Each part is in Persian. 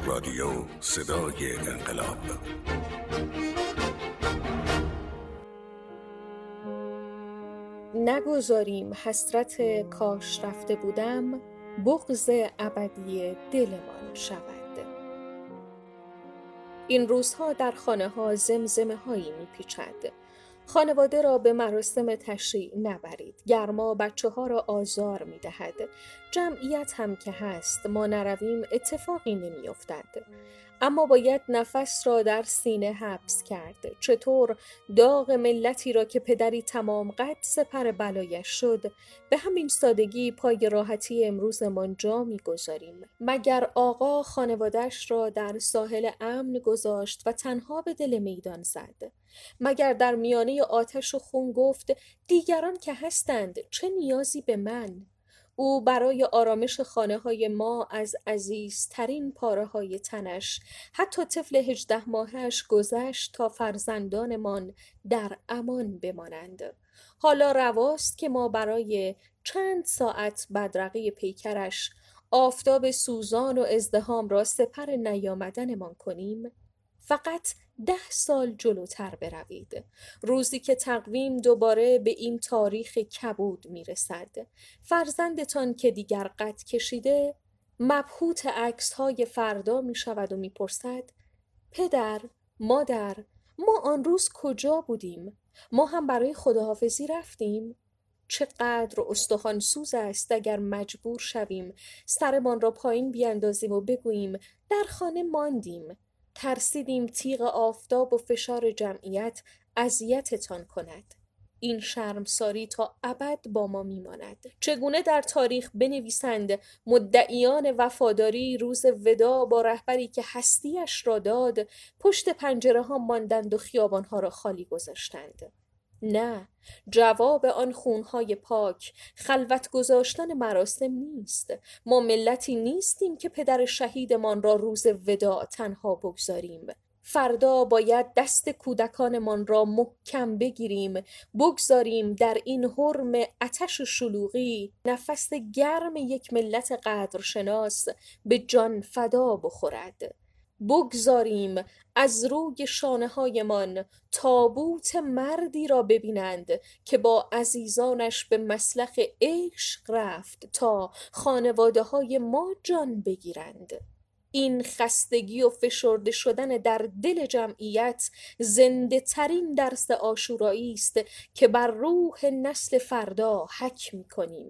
رادیو صدای انقلاب. نگذاریم حسرت کاش رفته بودم بغض ابدی دلمان شود. این روزها در خانه ها زمزمه هایی می پیچد. خانواده را به مراسم تشریع نبرید. گرما بچه ها را آزار می دهد. جمعیت هم که هست ما نرویم اتفاقی نمی افتد. اما باید نفس را در سینه حبس کرد. چطور داغ ملتی را که پدری تمام قد سپر بلایش شد به همین سادگی پای راحتی امروزمان جا می گذاریم؟ مگر آقا خانواده‌اش را در ساحل امن گذاشت و تنها به دل میدان زد؟ مگر در میانه آتش و خون گفت دیگران که هستند چه نیازی به من؟ او برای آرامش خانه های ما از عزیزترین پاره های تنش، حتی طفل 18 ماهش گذشت تا فرزندانمان در امان بمانند. حالا رواست که ما برای چند ساعت بدرقه پیکرش آفتاب سوزان و ازدحام را سپر نیامدنمان کنیم؟ فقط 10 سال جلوتر بروید، روزی که تقویم دوباره به این تاریخ کبود میرسد. فرزندتان که دیگر قد کشیده مبهوت عکس‌های فردا میشود و میپرسد پدر، مادر، ما آن روز کجا بودیم؟ ما هم برای خداحافظی رفتیم؟ چقدر استخوان سوز است اگر مجبور شویم سرمان را پایین بیاندازیم و بگوییم در خانه ماندیم، ترسیدیم تیغ آفتاب و فشار جمعیت اذیتتان کند. این شرمساری تا ابد با ما میماند. چگونه در تاریخ بنویسند مدعیان وفاداری روز وداع با رهبری که هستیش را داد پشت پنجره ها ماندند و خیابان ها را خالی گذاشتند؟ نه، جواب آن خونهای پاک خلوت گذاشتن مراسم نیست. ما ملتی نیستیم که پدر شهیدمان را روز وداع تنها بگذاریم. فردا باید دست کودکانمان را محکم بگیریم، بگذاریم در این حرم آتش و شلوغی نفس گرم یک ملت قدرشناس به جان فدا بخورد. بگذاریم از روی شانه هایمان تابوت مردی را ببینند که با عزیزانش به مسلخ عشق رفت تا خانواده های ما جان بگیرند. این خستگی و فشرده شدن در دل جمعیت زنده ترین درس عاشورایی است که بر روح نسل فردا حک می کنیم.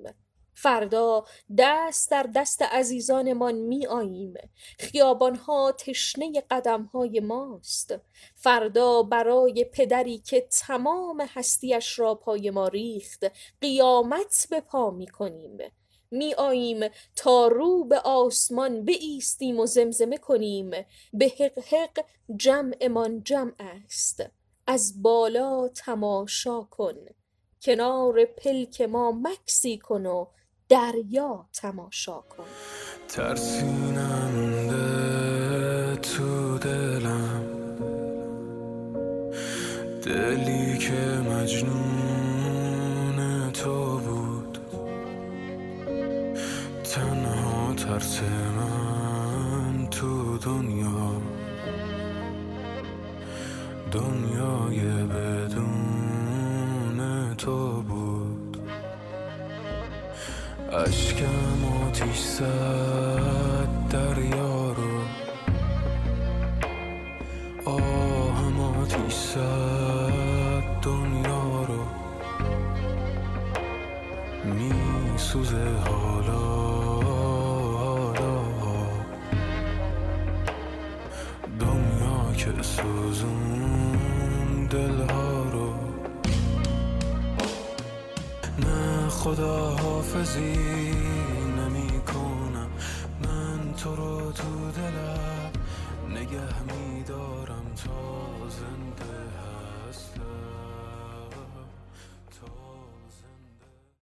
فردا دست در دست عزیزانمان می آییم. خیابانها تشنه قدمهای ماست. فردا برای پدری که تمام هستیش را پای ما ریخت قیامت به پا می کنیم. می آییم تا رو به آسمان بایستیم و زمزمه کنیم به حق حق جمعمان جمع است. از بالا تماشا کن، کنار پلک ما مکسی کن و دریا تماشا کن. ترسیننده تو دلم، دلی که مجنون تو بود، تنها ترس من تو دنیای بدون تو بود. اشکم آتیش زد دریا رو، آهم آتیش زد دنیا رو، می سوزه حالا دنیا که سوزون دلها رو. نه خدا حافظی نمی کنم، من تو رو تو دلم نگه می دارم تا زنده هستم.